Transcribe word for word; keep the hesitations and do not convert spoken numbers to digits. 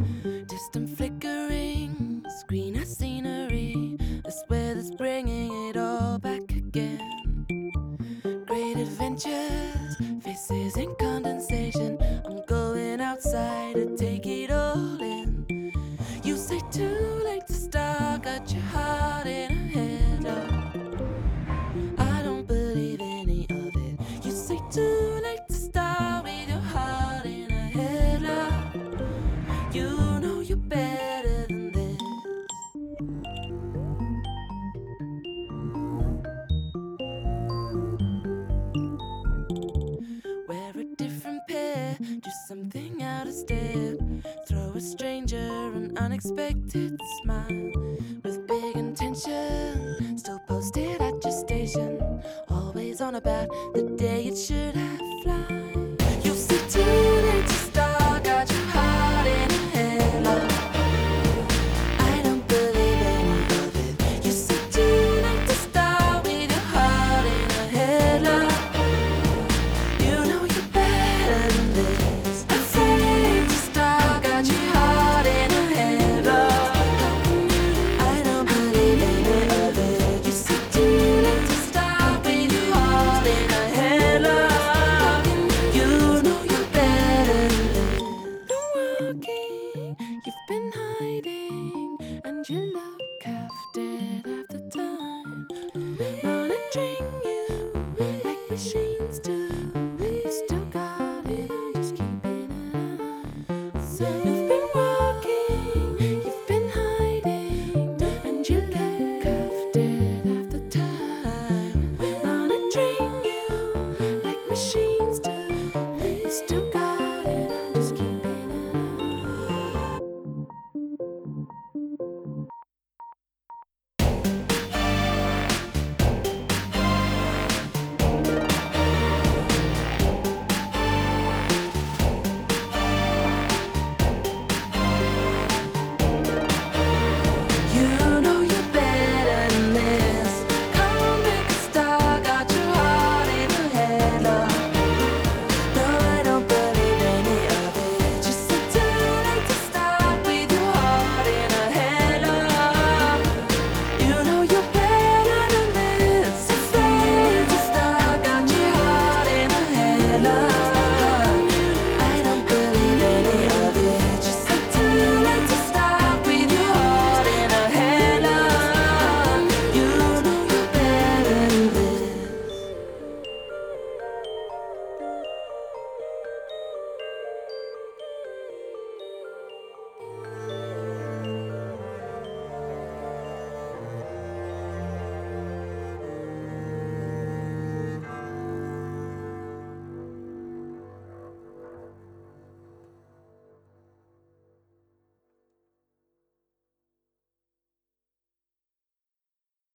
Distant flickering, screen has scenery, a swear that's bringing it all back again. Great adventures, faces in condensation. I'm going outside to take it all in. You say too late to start, got your heart in a headlock. I don't believe any of it. You say too late to start with your heart in a headlock. You know you're better than this. Wear a different pair, do something out of step. Throw a stranger an unexpected smile with big intention. Still posted at your station, always on about the day it should have fly. You sit too late to start, got your heart in a headlock. I don't believe any of it. You sit too late to start with your heart in a headlock. You know you're better than this. I'm afraid to start, got your heart in a headlock. I don't believe any of it. You sit too late to start with your heart in a headlock. You know you're better than this. Been walking, you've been hiding, and you look half dead half the time. Monitoring you like machines do. You still got it, I'm just keeping an eye. So